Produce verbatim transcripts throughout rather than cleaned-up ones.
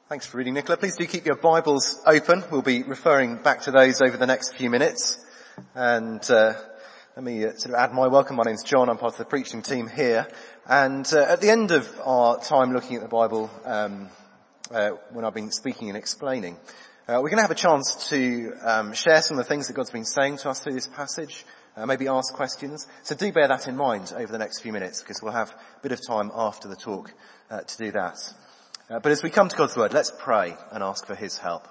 Thanks for reading, Nicola. Please do keep your Bibles open. We'll be referring back to those over the next few minutes. And uh, let me uh, sort of add my welcome. My name's John. I'm part of the preaching team here. And uh, at the end of our time looking at the Bible, um, uh, when I've been speaking and explaining, uh, we're going to have a chance to um, share some of the things that God's been saying to us through this passage, uh, maybe ask questions. So do bear that in mind over the next few minutes, because we'll have a bit of time after the talk uh, to do that. Uh, but as we come to God's Word, let's pray and ask for His help.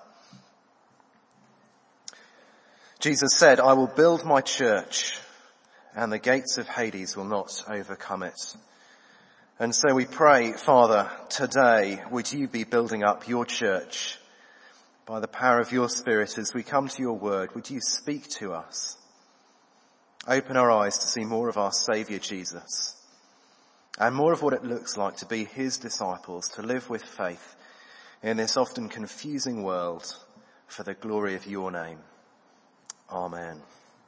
Jesus said, "I will build my church, and the gates of Hades will not overcome it." And so we pray, Father, today, would you be building up your church by the power of your Spirit as we come to your Word? Would you speak to us? Open our eyes to see more of our Saviour Jesus, and more of what it looks like to be his disciples, to live with faith in this often confusing world for the glory of your name. Amen.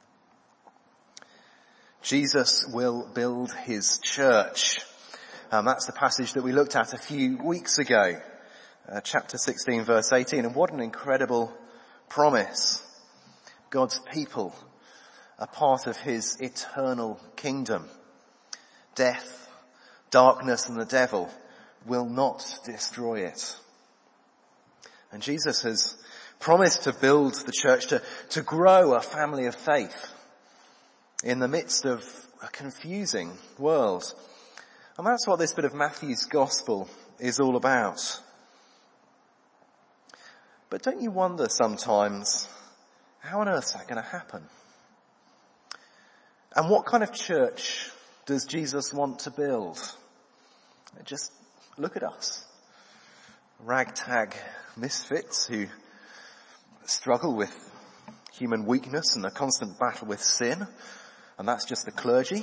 Jesus will build his church. Um, that's the passage that we looked at a few weeks ago, uh, chapter sixteen, verse eighteen. And what an incredible promise. God's people are part of his eternal kingdom. Death, darkness and the devil will not destroy it. And Jesus has promised to build the church, to, to grow a family of faith in the midst of a confusing world. And that's what this bit of Matthew's gospel is all about. But don't you wonder sometimes, how on earth is that going to happen? And what kind of church does Jesus want to build? Just look at us. Ragtag misfits who struggle with human weakness and a constant battle with sin. And that's just the clergy.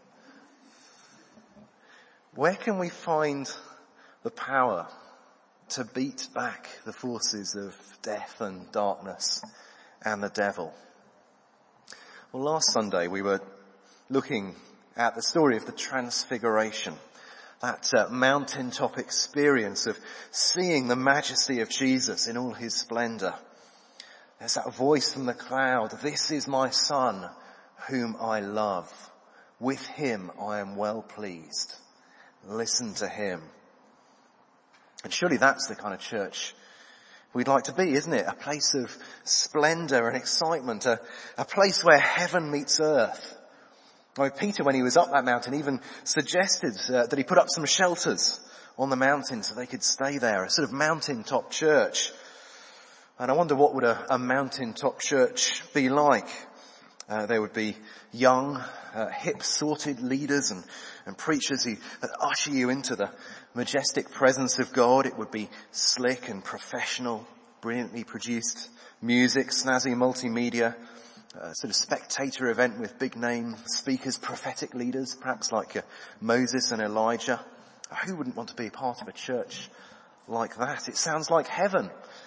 Where can we find the power to beat back the forces of death and darkness and the devil? Well, last Sunday we were looking at the story of the Transfiguration, that uh, mountaintop experience of seeing the majesty of Jesus in all his splendor. There's that voice from the cloud, "This is my Son, whom I love. With him I am well pleased. Listen to him." And surely that's the kind of church we'd like to be, isn't it? A place of splendor and excitement, a, a place where heaven meets earth. I mean, Peter, when he was up that mountain, even suggested uh, that he put up some shelters on the mountain so they could stay there, a sort of mountaintop church. And I wonder what would a, a mountaintop church be like? Uh, there would be young, uh, hip-sorted leaders and, and preachers who usher you into the majestic presence of God. It would be slick and professional, brilliantly produced music, snazzy multimedia, a sort of spectator event with big name speakers, prophetic leaders, perhaps like uh, Moses and Elijah. Who wouldn't want to be part of a church like that? It sounds like heaven.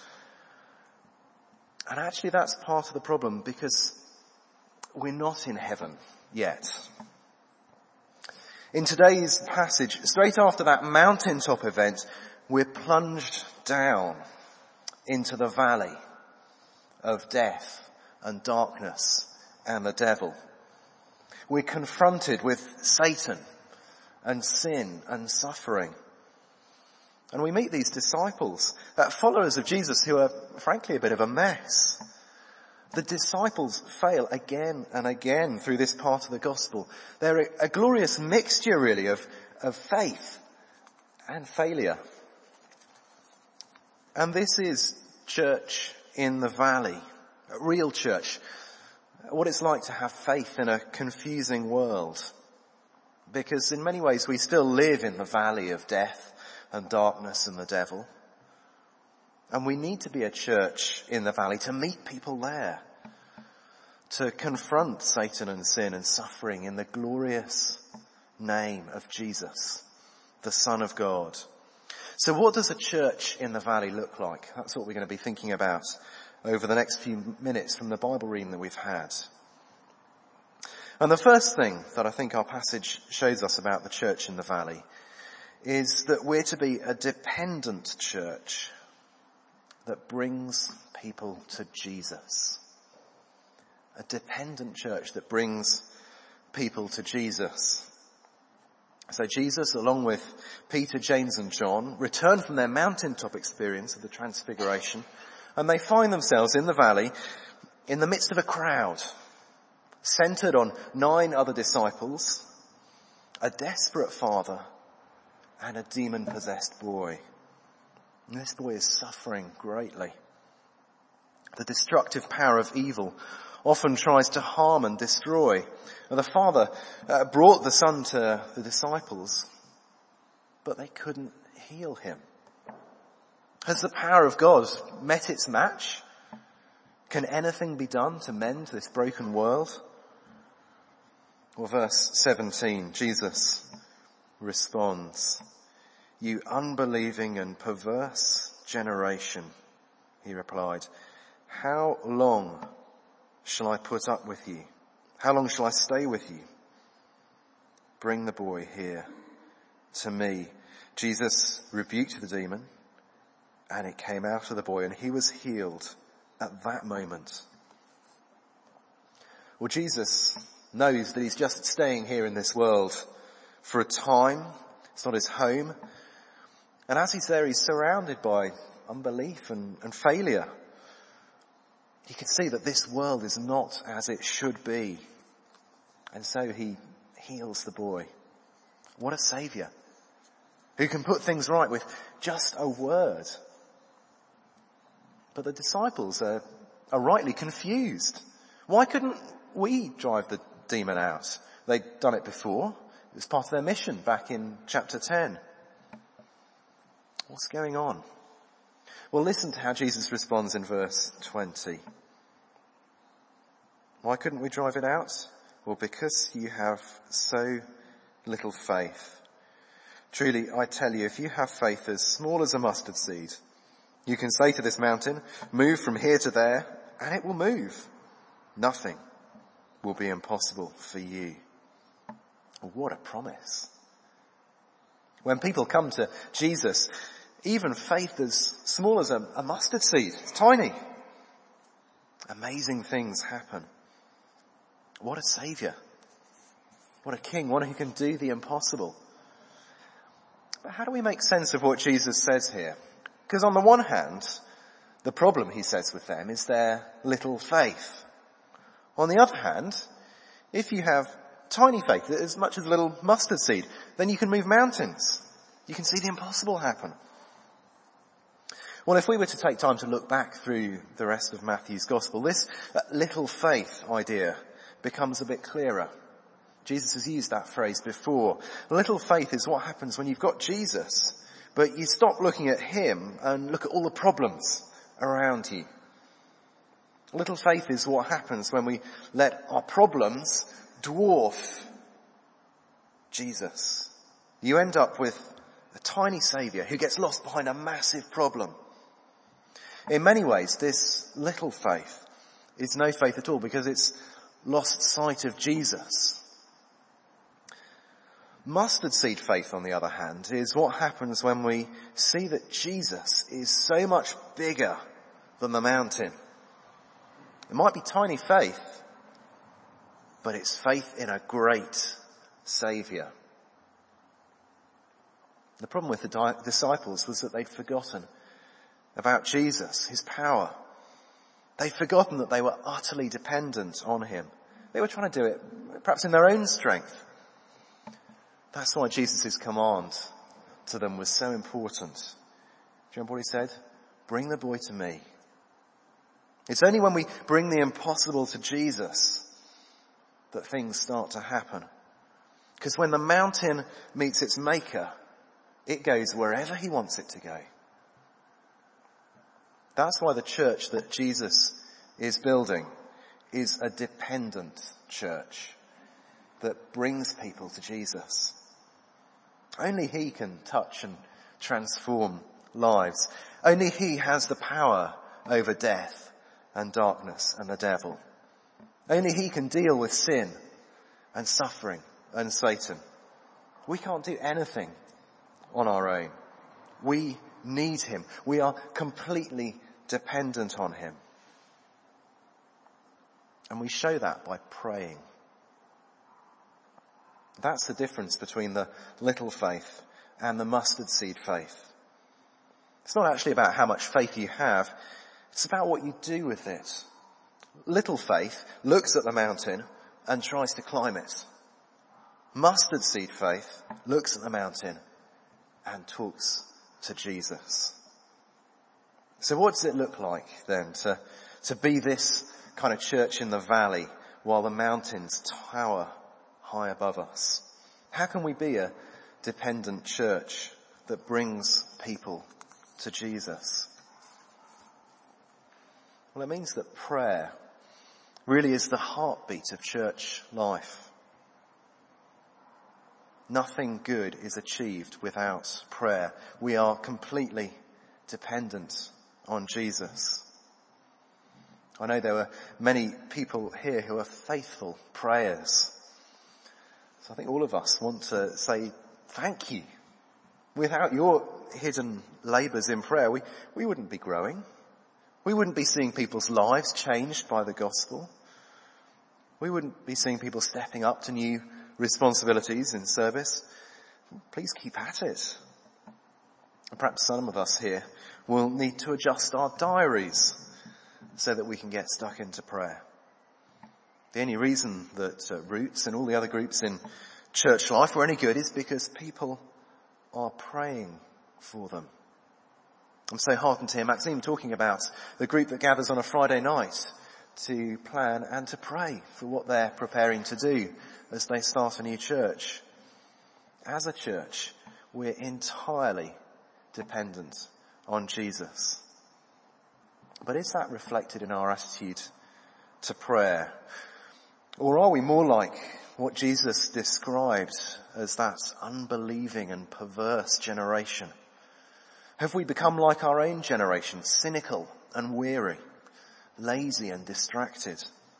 And actually that's part of the problem, because we're not in heaven yet. In today's passage, straight after that mountaintop event, we're plunged down into the valley of death and darkness and the devil. We're confronted with Satan and sin and suffering. And we meet these disciples, uh, followers of Jesus, who are frankly a bit of a mess. The disciples fail again and again through this part of the gospel. They're a, a glorious mixture, really, of, of faith and failure. And this is church in the valley, a real church, what it's like to have faith in a confusing world. Because in many ways we still live in the valley of death and darkness and the devil. And we need to be a church in the valley to meet people there, to confront Satan and sin and suffering in the glorious name of Jesus, the Son of God. So what does a church in the valley look like? That's what we're going to be thinking about over the next few minutes from the Bible reading that we've had. And the first thing that I think our passage shows us about the church in the valley is that we're to be a dependent church. that brings people to Jesus. A dependent church that brings people to Jesus. So Jesus, along with Peter, James and John, return from their mountaintop experience of the Transfiguration, and they find themselves in the valley in the midst of a crowd, centered on nine other disciples, a desperate father, and a demon-possessed boy. And this boy is suffering greatly. The destructive power of evil often tries to harm and destroy. And the father uh, brought the son to the disciples, but they couldn't heal him. Has the power of God met its match? Can anything be done to mend this broken world? Well, verse seventeen, Jesus responds, "You unbelieving and perverse generation," he replied, "how long shall I put up with you? How long shall I stay with you? Bring the boy here to me." Jesus rebuked the demon, and it came out of the boy, and he was healed at that moment. Well, Jesus knows that he's just staying here in this world for a time. It's not his home. And as he's there, he's surrounded by unbelief and, and failure. He can see that this world is not as it should be. And so he heals the boy. What a saviour, who can put things right with just a word. But the disciples are, are rightly confused. Why couldn't we drive the demon out? They'd done it before. It was part of their mission back in chapter ten. What's going on? Well, listen to how Jesus responds in verse twenty. Why couldn't we drive it out? Well, because you have so little faith. Truly, I tell you, if you have faith as small as a mustard seed, you can say to this mountain, "Move from here to there," and it will move. Nothing will be impossible for you. What a promise. When people come to Jesus, even faith as small as a, a mustard seed, it's tiny, amazing things happen. What a saviour. What a king, one who can do the impossible. But how do we make sense of what Jesus says here? Because on the one hand, the problem, he says, with them is their little faith. On the other hand, if you have tiny faith, as much as a little mustard seed, then you can move mountains. You can see the impossible happen. Well, if we were to take time to look back through the rest of Matthew's gospel, this little faith idea becomes a bit clearer. Jesus has used that phrase before. Little faith is what happens when you've got Jesus, but you stop looking at him and look at all the problems around you. Little faith is what happens when we let our problems dwarf Jesus. You end up with a tiny saviour who gets lost behind a massive problem. In many ways, this little faith is no faith at all because it's lost sight of Jesus. Mustard seed faith, on the other hand, is what happens when we see that Jesus is so much bigger than the mountain. It might be tiny faith, but it's faith in a great Saviour. The problem with the di- disciples was that they'd forgotten about Jesus, his power. They'd forgotten that they were utterly dependent on him. They were trying to do it perhaps in their own strength. That's why Jesus' command to them was so important. Do you remember what he said? Bring the boy to me. It's only when we bring the impossible to Jesus that things start to happen. Because when the mountain meets its maker, it goes wherever he wants it to go. That's why the church that Jesus is building is a dependent church that brings people to Jesus. Only he can touch and transform lives. Only he has the power over death and darkness and the devil. Only he can deal with sin and suffering and Satan. We can't do anything on our own. We need him. We are completely dependent on him. And we show that by praying. That's the difference between the little faith and the mustard seed faith. It's not actually about how much faith you have. It's about what you do with it. Little faith looks at the mountain and tries to climb it. Mustard seed faith looks at the mountain and talks to Jesus. So what does it look like then to, to be this kind of church in the valley while the mountains tower high above us? How can we be a dependent church that brings people to Jesus? Well, it means that prayer really is the heartbeat of church life. Nothing good is achieved without prayer. We are completely dependent on Jesus. I know there were many people here who are faithful prayers. So I think all of us want to say thank you. Without your hidden labours in prayer, we, we wouldn't be growing. We wouldn't be seeing people's lives changed by the gospel. We wouldn't be seeing people stepping up to new responsibilities in service. Please keep at it. And perhaps some of us here will need to adjust our diaries so that we can get stuck into prayer. The only reason that uh, Roots and all the other groups in church life are any good is because people are praying for them. I'm so heartened to hear Maxime talking about the group that gathers on a Friday night to plan and to pray for what they're preparing to do as they start a new church. As a church, we're entirely dependent on Jesus. But is that reflected in our attitude to prayer? Or are we more like what Jesus described as that unbelieving and perverse generation? Have we become like our own generation, cynical and weary, lazy and distracted?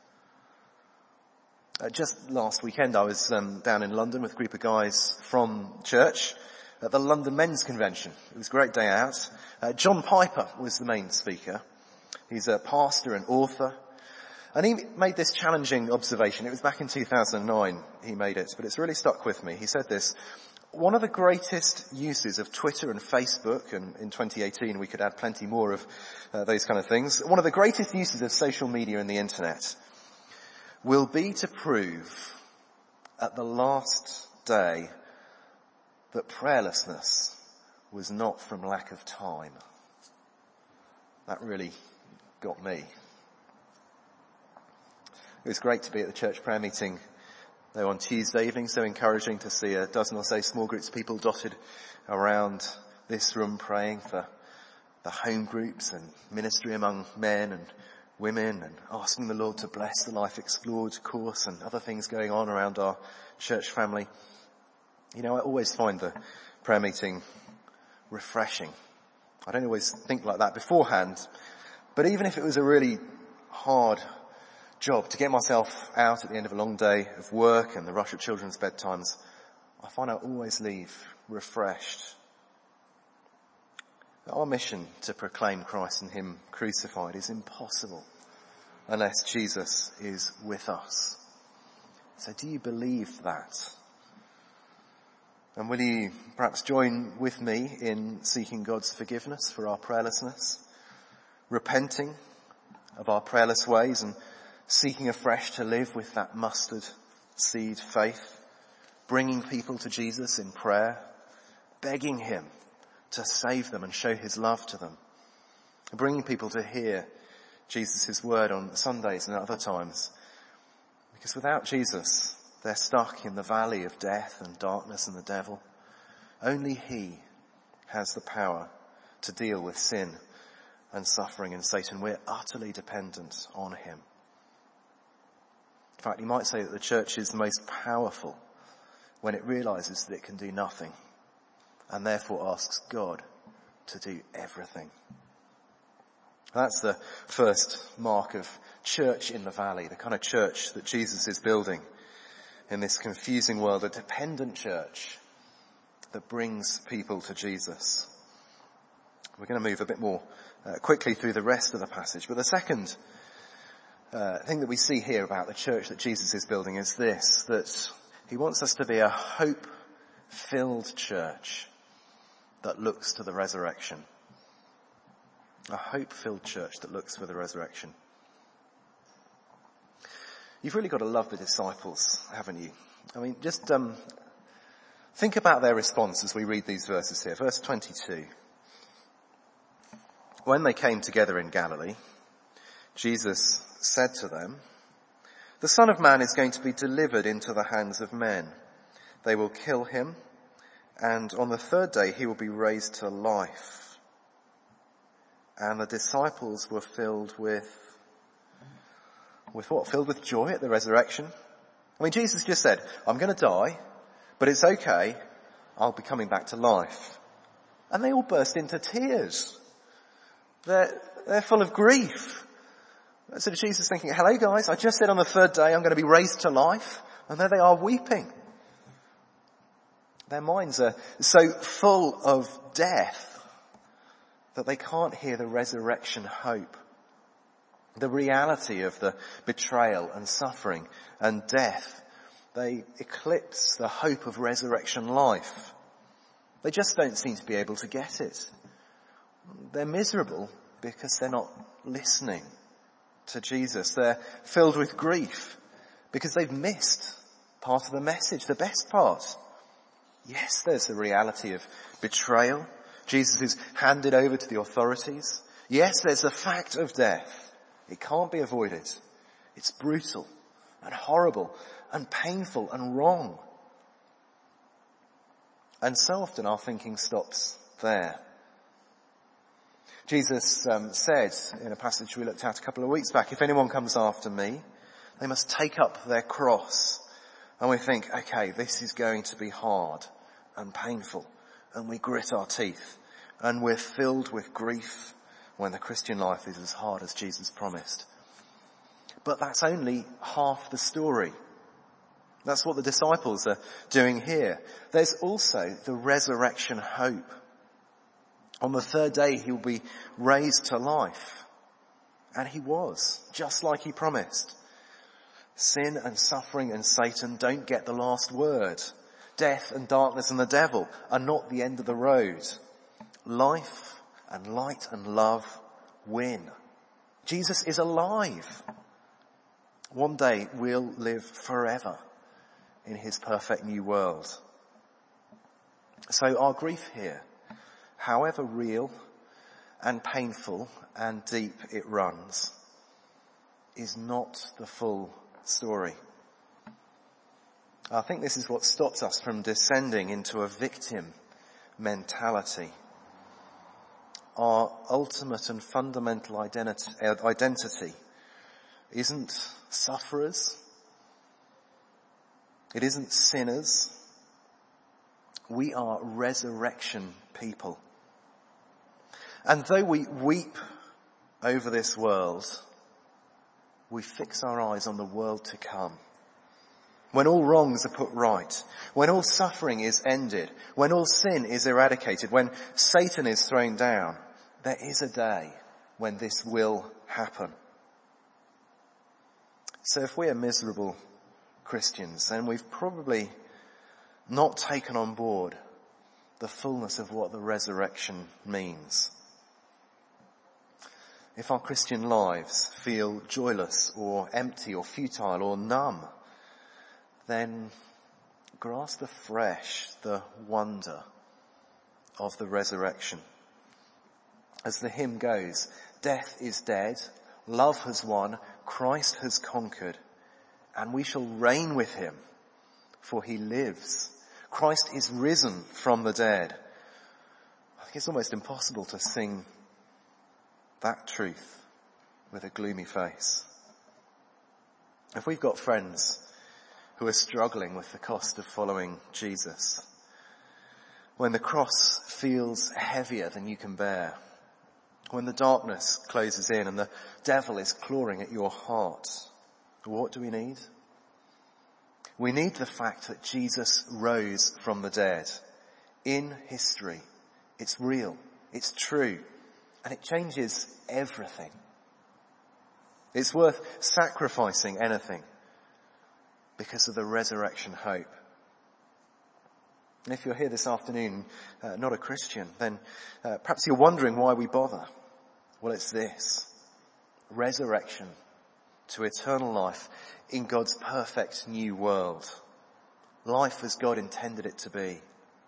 Uh, just last weekend I was um, down in London with a group of guys from church at the London Men's Convention. It was a great day out. Uh, John Piper was the main speaker. He's a pastor and author. And he made this challenging observation. It was back in two thousand nine he made it, but it's really stuck with me. He said this: one of the greatest uses of Twitter and Facebook, and in twenty eighteen we could add plenty more of uh, those kind of things, one of the greatest uses of social media and the internet will be to prove at the last day that prayerlessness was not from lack of time. That really got me. It was great to be at the church prayer meeting though on Tuesday evening, so encouraging to see a dozen or so small groups of people dotted around this room praying for the home groups and ministry among men and women, and asking the Lord to bless the Life Explored course and other things going on around our church family. You know, I always find the prayer meeting refreshing. I don't always think like that beforehand, but even if it was a really hard job to get myself out at the end of a long day of work and the rush of children's bedtimes, I find I always leave refreshed. Our mission to proclaim Christ and Him crucified is impossible unless Jesus is with us. So do you believe that? And will you perhaps join with me in seeking God's forgiveness for our prayerlessness, repenting of our prayerless ways and seeking afresh to live with that mustard seed faith, bringing people to Jesus in prayer, begging Him to save them and show His love to them, bringing people to hear Jesus' word on Sundays and at other times. Because without Jesus, they're stuck in the valley of death and darkness and the devil. Only He has the power to deal with sin and suffering and Satan. We're utterly dependent on Him. In fact, you might say that the church is the most powerful when it realizes that it can do nothing and therefore asks God to do everything. That's the first mark of church in the valley, the kind of church that Jesus is building in this confusing world, a dependent church that brings people to Jesus. We're going to move a bit more uh, quickly through the rest of the passage. But the second uh, thing that we see here about the church that Jesus is building is this, that he wants us to be a hope-filled church that looks to the resurrection. A hope-filled church that looks for the resurrection. You've really got to love the disciples, haven't you? I mean, just um, think about their response as we read these verses here. Verse twenty-two. When they came together in Galilee, Jesus said to them, "The Son of Man is going to be delivered into the hands of men. They will kill him, and on the third day he will be raised to life." And the disciples were filled with, with what? Filled with joy at the resurrection. I mean, Jesus just said, "I'm going to die, but it's okay. I'll be coming back to life." And they all burst into tears. They're, they're full of grief. So Jesus thinking, "Hello guys, I just said on the third day I'm going to be raised to life." And there they are weeping. Their minds are so full of death that they can't hear the resurrection hope. The reality of the betrayal and suffering and death. They eclipse the hope of resurrection life. They just don't seem to be able to get it. They're miserable because they're not listening to Jesus. They're filled with grief because they've missed part of the message, the best part. Yes, there's the reality of betrayal. Jesus is handed over to the authorities. Yes, there's the fact of death. It can't be avoided. It's brutal and horrible and painful and wrong. And so often our thinking stops there. Jesus um, said in a passage we looked at a couple of weeks back, "If anyone comes after me, they must take up their cross." And we think, okay, this is going to be hard and painful. And we grit our teeth. And we're filled with grief when the Christian life is as hard as Jesus promised. But that's only half the story. That's what the disciples are doing here. There's also the resurrection hope. On the third day he will be raised to life. And he was, just like he promised. Sin and suffering and Satan don't get the last word. Death and darkness and the devil are not the end of the road. Life and light and love win. Jesus is alive. One day we'll live forever in his perfect new world. So our grief here, however real and painful and deep it runs, is not the full story. I think this is what stops us from descending into a victim mentality. Our ultimate and fundamental identity, identity isn't sufferers. It isn't sinners. We are resurrection people. And though we weep over this world, we fix our eyes on the world to come. When all wrongs are put right, when all suffering is ended, when all sin is eradicated, when Satan is thrown down, there is a day when this will happen. So if we are miserable Christians, then we've probably not taken on board the fullness of what the resurrection means. If our Christian lives feel joyless or empty or futile or numb, then grasp afresh the wonder of the resurrection. As the hymn goes, death is dead, love has won, Christ has conquered, and we shall reign with him, for he lives. Christ is risen from the dead. I think it's almost impossible to sing that truth with a gloomy face. If we've got friends who are struggling with the cost of following Jesus, when the cross feels heavier than you can bear, when the darkness closes in and the devil is clawing at your heart, what do we need? We need the fact that Jesus rose from the dead. In history, it's real, It's true. And it changes everything. It's worth sacrificing anything because of the resurrection hope. And if you're here this afternoon, uh, not a Christian, then uh, perhaps you're wondering why we bother. Well, it's this. Resurrection to eternal life in God's perfect new world. Life as God intended it to be.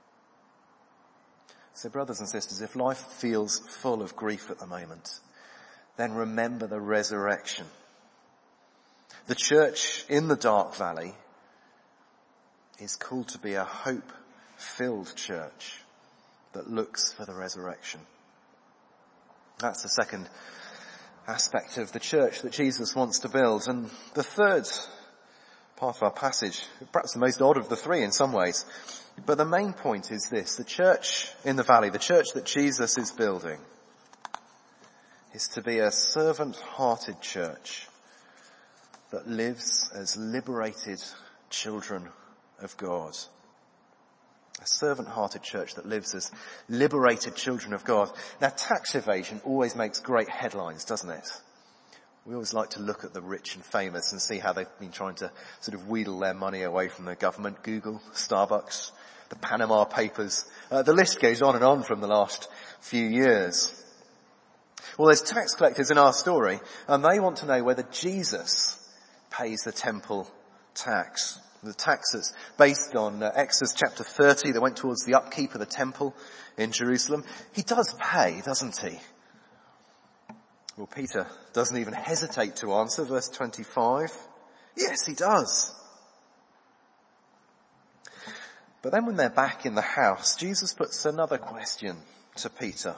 So brothers and sisters, if life feels full of grief at the moment, then remember the resurrection. The church in the dark valley is called to be a hope-filled church that looks for the resurrection. That's the second aspect of the church that Jesus wants to build. And the third part of our passage, perhaps the most odd of the three in some ways, but the main point is this: the church in the valley, the church that Jesus is building, is to be a servant-hearted church that lives as liberated children of God. A servant-hearted church that lives as liberated children of God. Now, tax evasion always makes great headlines, doesn't it? We always like to look at the rich and famous and see how they've been trying to sort of wheedle their money away from the government. Google, Starbucks, the Panama Papers. Uh, the list goes on and on from the last few years. Well, there's tax collectors in our story, and they want to know whether Jesus pays the temple tax. The tax that's based on uh, Exodus chapter thirty that went towards the upkeep of the temple in Jerusalem. He does pay, doesn't he? Well, Peter doesn't even hesitate to answer. Verse twenty-five. Yes, he does. But then when they're back in the house, Jesus puts another question to Peter.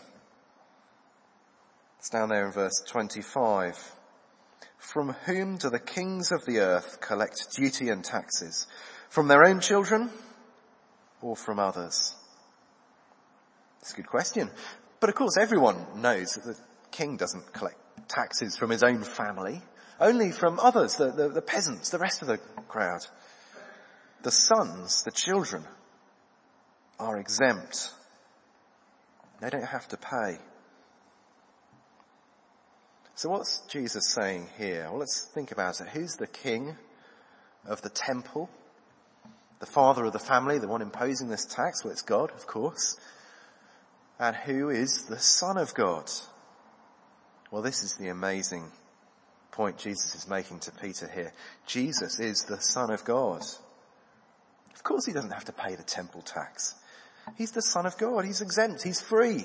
It's down there in verse twenty-five. From whom do the kings of the earth collect duty and taxes? From their own children or from others? It's a good question. But of course everyone knows that the king doesn't collect taxes from his own family, only from others, the, the, the peasants, the rest of the crowd. The sons, the children, are exempt. They don't have to pay. So what's Jesus saying here? Well, let's think about it. Who's the king of the temple? The father of the family, the one imposing this tax? Well, it's God, of course. And who is the Son of God? Well, this is the amazing point Jesus is making to Peter here. Jesus is the Son of God. Of course he doesn't have to pay the temple tax. He's the Son of God. He's exempt. He's free.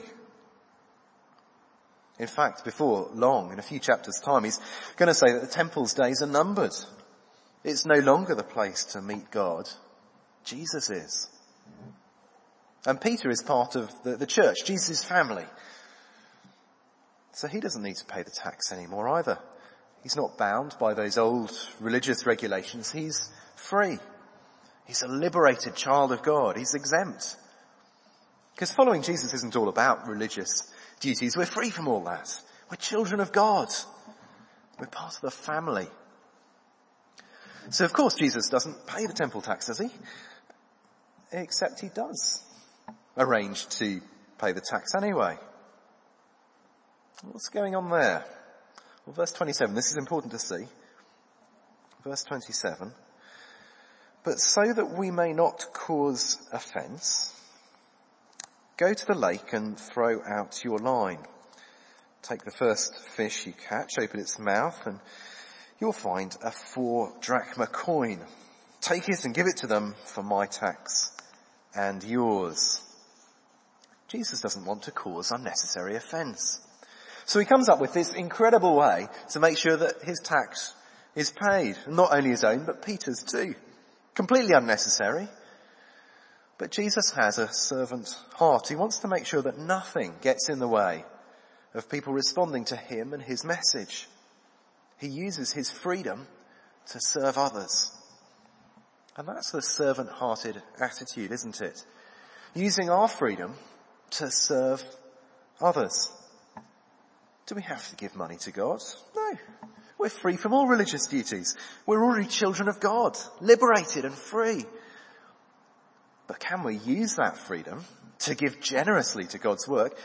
In fact, before long, in a few chapters' time, he's going to say that the temple's days are numbered. It's no longer the place to meet God. Jesus is. And Peter is part of the, the church, Jesus' family. So he doesn't need to pay the tax anymore either. He's not bound by those old religious regulations. He's free. He's a liberated child of God. He's exempt. Because following Jesus isn't all about religious duties. We're free from all that. We're children of God. We're part of the family. So of course Jesus doesn't pay the temple tax, does he? Except he does arrange to pay the tax anyway. What's going on there? Well, verse twenty-seven, this is important to see. Verse twenty-seven. But so that we may not cause offence, go to the lake and throw out your line. Take the first fish you catch, open its mouth, and you'll find a four drachma coin. Take it and give it to them for my tax and yours. Jesus doesn't want to cause unnecessary offence. So he comes up with this incredible way to make sure that his tax is paid. Not only his own, but Peter's too. Completely unnecessary. But Jesus has a servant heart. He wants to make sure that nothing gets in the way of people responding to him and his message. He uses his freedom to serve others. And that's the servant-hearted attitude, isn't it? Using our freedom to serve others. Do we have to give money to God? No. We're free from all religious duties. We're already children of God, liberated and free. But can we use that freedom to give generously to God's work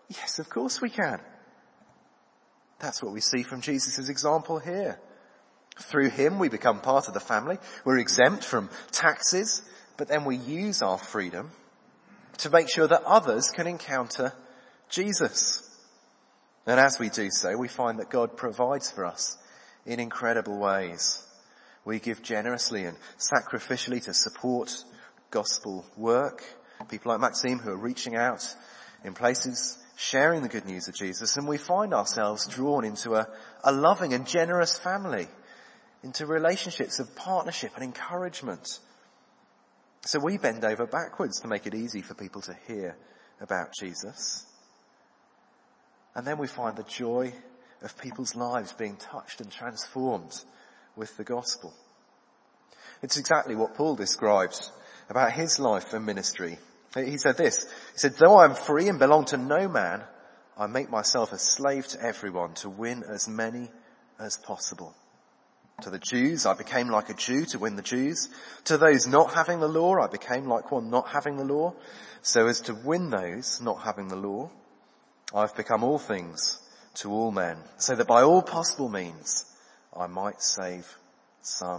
Yes, of course we can. That's what we see from Jesus' example here. Through him we become part of the family. We're exempt from taxes, but then we use our freedom to make sure that others can encounter Jesus. And as we do so, we find that God provides for us in incredible ways. We give generously and sacrificially to support gospel work. People like Maxime who are reaching out in places, sharing the good news of Jesus. And we find ourselves drawn into a, a loving and generous family, into relationships of partnership and encouragement. So we bend over backwards to make it easy for people to hear about Jesus. And then we find the joy of people's lives being touched and transformed with the gospel. It's exactly what Paul describes about his life and ministry. He said this, he said, though I am free and belong to no man, I make myself a slave to everyone to win as many as possible. To the Jews, I became like a Jew to win the Jews. To those not having the law, I became like one not having the law, so as to win those not having the law. I've become all things to all men, so that by all possible means I might save some.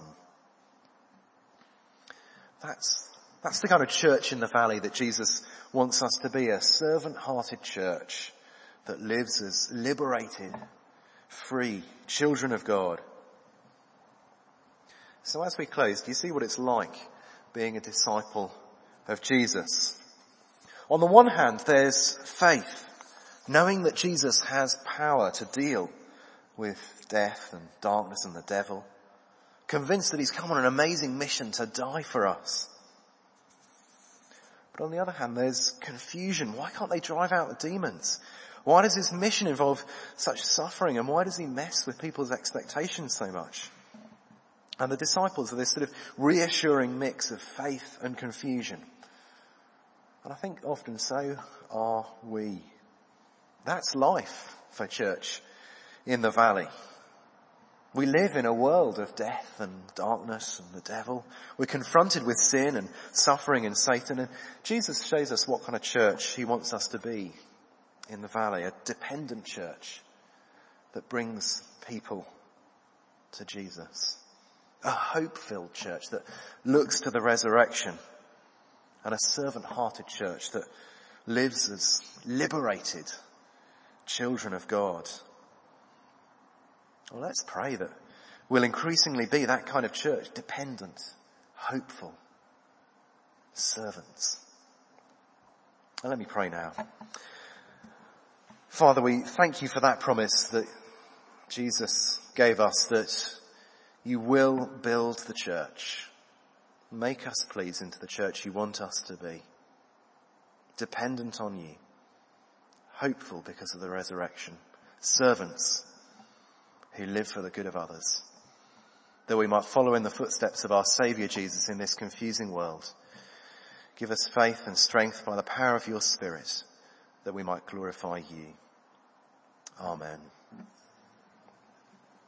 That's, that's the kind of church in the valley that Jesus wants us to be, a servant-hearted church that lives as liberated, free children of God. So as we close, do you see what it's like being a disciple of Jesus? On the one hand, there's faith, knowing that Jesus has power to deal with death and darkness and the devil, convinced that he's come on an amazing mission to die for us. But on the other hand, there's confusion. Why can't they drive out the demons? Why does his mission involve such suffering? And why does he mess with people's expectations so much? And the disciples are this sort of reassuring mix of faith and confusion. And I think often so are we. That's life for church in the valley. We live in a world of death and darkness and the devil. We're confronted with sin and suffering and Satan. And Jesus shows us what kind of church he wants us to be in the valley. A dependent church that brings people to Jesus. A hope-filled church that looks to the resurrection. And a servant-hearted church that lives as liberated children of God. Well, let's pray that we'll increasingly be that kind of church, dependent, hopeful, servants. And let me pray now. Father, we thank you for that promise that Jesus gave us, that you will build the church. Make us, please, into the church you want us to be. Dependent on you. Hopeful because of the resurrection. Servants who live for the good of others. That we might follow in the footsteps of our Saviour Jesus in this confusing world. Give us faith and strength by the power of your Spirit that we might glorify you. Amen.